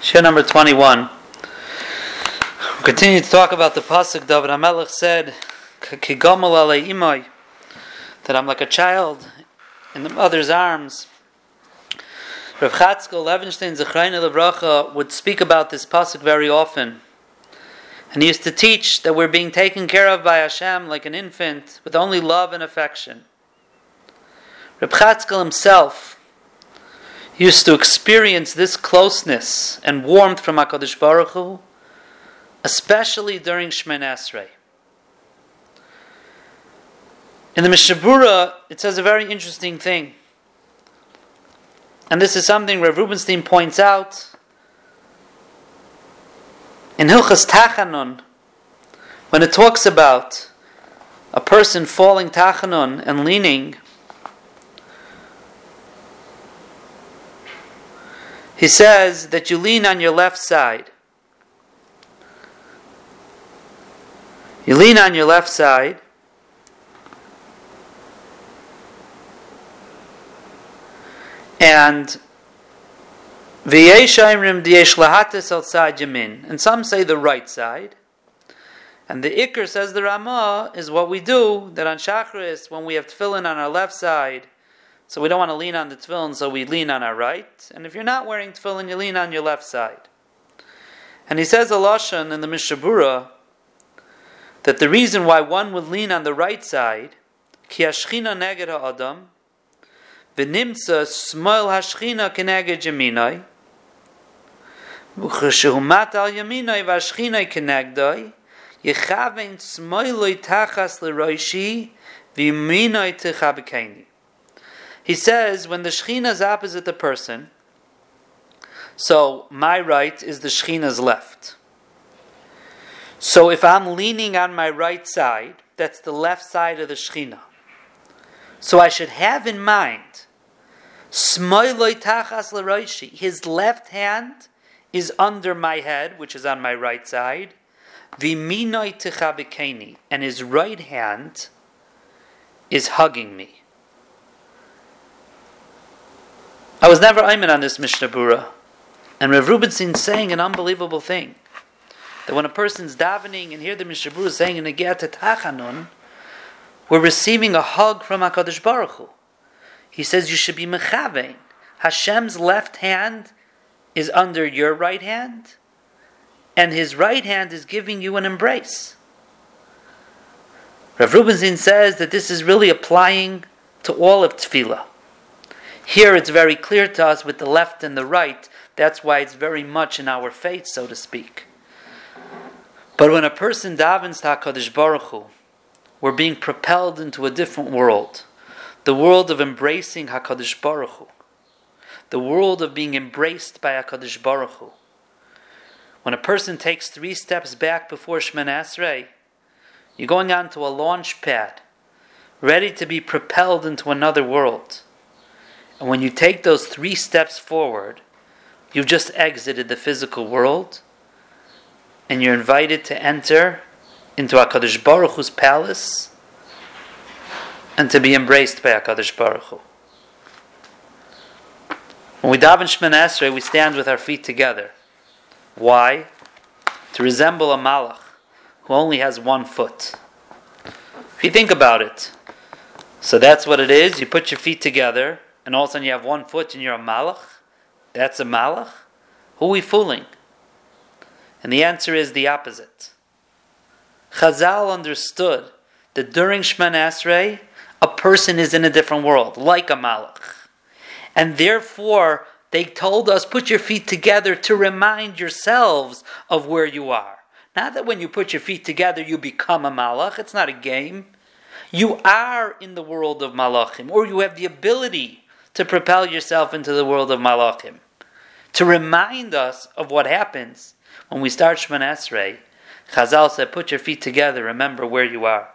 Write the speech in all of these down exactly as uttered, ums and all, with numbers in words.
Share number twenty-one. We continue to talk about the pasuk David HaMelech said, "Ki gomel alei imai," that I'm like a child in the mother's arms. Rav Chatzkel Levenstein Zechreinu Levracha would speak about this pasuk very often, and he used to teach that we're being taken care of by Hashem like an infant with only love and affection. Rav Chatzkel himself used to experience this closeness and warmth from HaKadosh Baruch Hu, especially during Shemoneh Esrei. In the Mishnah Berurah, it says a very interesting thing. And this is something Rav Rubenstein points out. In Hilchas Tachanun, when it talks about a person falling Tachanun and leaning, he says that you lean on your left side. You lean on your left side, and v'yeshayimrim diyesh lahatis outside yamin, and some say the right side, and the Iker, says the Ramah, is what we do that on Shachris when we have tefillin on our left side. So we don't want to lean on the tefillin, so we lean on our right. And if you're not wearing tefillin, you lean on your left side. And he says a lashon in the Mishnah Berurah that the reason why one would lean on the right side, ki hashchina neged ha'adam, v'nimtza smoil hashchina keneged yaminai, v'cheshehu mat al yaminai v'hashchina kenegdai, yechavein smoiloi tachas l'roishi, v'yaminai techabekeni. He says, when the Shekhinah is opposite the person, so my right is the Shekhinah's left. So if I'm leaning on my right side, that's the left side of the Shekhinah. So I should have in mind, Smoiloi tachas l'roishi, his left hand is under my head, which is on my right side, V'minoi techabekeni, and his right hand is hugging me. I was never ayman on this Mishnah Berurah, and Rav Rubenstein saying an unbelievable thing, that when a person's davening and hear the Mishnah Berurah saying in Negeh Tachanun, we're receiving a hug from HaKadosh Baruch Hu. He says you should be mechavein. Hashem's left hand is under your right hand, and His right hand is giving you an embrace. Rav Rubenstein says that this is really applying to all of Tefillah. Here it's very clear to us with the left and the right. That's why it's very much in our faith, so to speak. But when a person davens to HaKadosh Baruch Hu, we're being propelled into a different world. The world of embracing HaKadosh Baruch Hu. The world of being embraced by HaKadosh Baruch Hu. When a person takes three steps back before Shemoneh Esrei, you're going onto a launch pad, ready to be propelled into another world. And when you take those three steps forward, you've just exited the physical world, and you're invited to enter into HaKadosh Baruch Hu's palace and to be embraced by HaKadosh Baruch Hu. When we daven Shemoneh Esrei, we stand with our feet together. Why? To resemble a malach who only has one foot. If you think about it, so that's what it is. You put your feet together, and all of a sudden you have one foot and you're a malach? That's a malach? Who are we fooling? And the answer is the opposite. Chazal understood that during Shemoneh Esrei, a person is in a different world, like a malach. And therefore, they told us, put your feet together to remind yourselves of where you are. Not that when you put your feet together, you become a malach. It's not a game. You are in the world of malachim, or you have the ability to propel yourself into the world of malachim. To remind us of what happens when we start Shemoneh Esrei, Chazal said, put your feet together, remember where you are.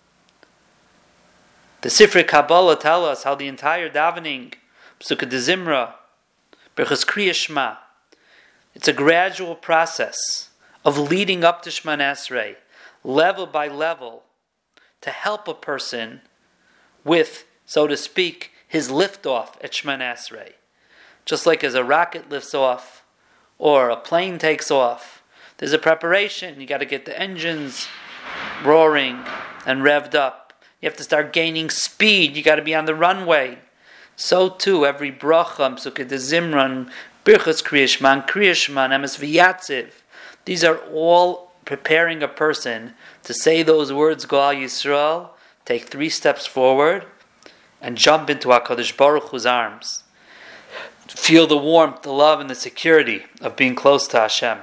The Sifrei Kabbalah tell us how the entire davening, Pesukei de Zimra, Berachos Kriya Shema, it's a gradual process of leading up to Shemoneh Esrei, level by level, to help a person with, so to speak, his liftoff at Shemoneh Esrei. Just like as a rocket lifts off, or a plane takes off. There's a preparation. You got to get the engines roaring and revved up. You have to start gaining speed. You got to be on the runway. So too, every bracha, Psukei de Zimran, Birchas Kriya Shema, Kriya Shema, Emes V'Yatziv. These are all preparing a person to say those words, Goal Yisrael, take three steps forward, and jump into HaKadosh Baruch Hu's arms. Feel the warmth, the love, and the security of being close to Hashem.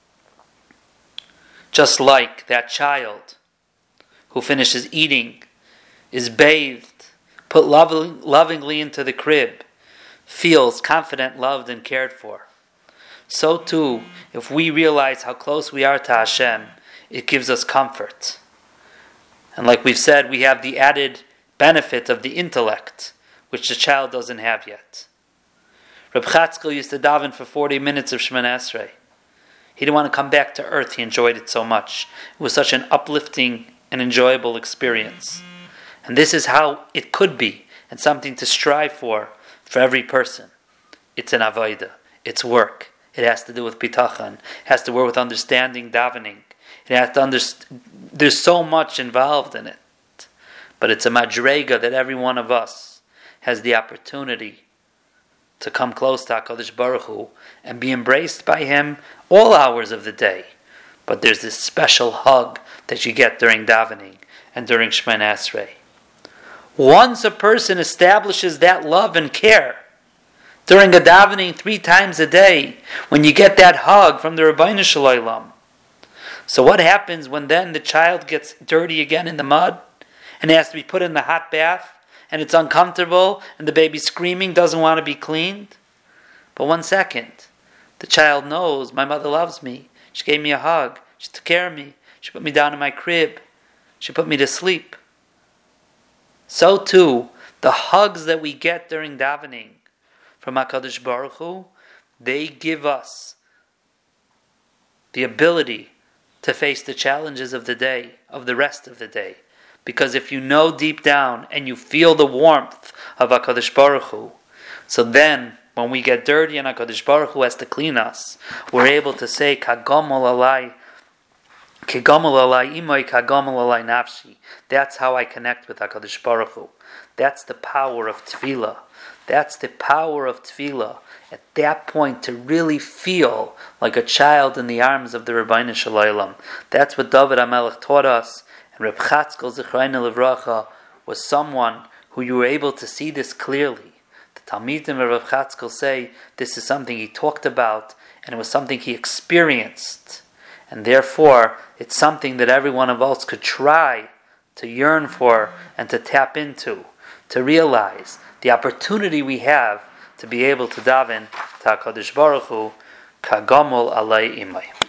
Just like that child who finishes eating, is bathed, put loving, lovingly into the crib, feels confident, loved, and cared for. So too, if we realize how close we are to Hashem, it gives us comfort. And like we've said, we have the added benefit of the intellect, which the child doesn't have yet. Reb Chatzkel used to daven for forty minutes of Shemoneh Esrei. He didn't want to come back to earth. He enjoyed it so much. It was such an uplifting and enjoyable experience. And this is how it could be, and something to strive for, for every person. It's an avodah. It's work. It has to do with bitachon. It has to do with understanding davening. It has to understand. There's so much involved in it. But it's a madrega that every one of us has the opportunity to come close to HaKadosh Baruch Hu and be embraced by Him all hours of the day. But there's this special hug that you get during davening and during Shemoneh Esrei. Once a person establishes that love and care during a davening three times a day, when you get that hug from the Ribbono Shel Olam. So what happens when then the child gets dirty again in the mud and has to be put in the hot bath and it's uncomfortable and the baby's screaming, doesn't want to be cleaned? But one second, the child knows my mother loves me. She gave me a hug. She took care of me. She put me down in my crib. She put me to sleep. So too, the hugs that we get during davening from HaKadosh Baruch Hu, they give us the ability to face the challenges of the day, of the rest of the day. Because if you know deep down and you feel the warmth of HaKadosh Baruch Hu, so then when we get dirty and HaKadosh Baruch Hu has to clean us, we're able to say, Kagomol alai, Kagomol alai imoi, Kagomol alai nafshi. That's how I connect with HaKadosh Baruch Hu. That's the power of tefillah. That's the power of tefillah. At that point, to really feel like a child in the arms of the Ribbono Shel Olam. That's what David HaMelech taught us. And Reb Chatzkel Zichrono Livracha was someone who you were able to see this clearly. The Talmidim of Reb Chatzkel say this is something he talked about, and it was something he experienced. And therefore, it's something that every one of us could try to yearn for and to tap into, to realize the opportunity we have to be able to daven to HaKadosh Baruch Hu, Kagomol alai imai.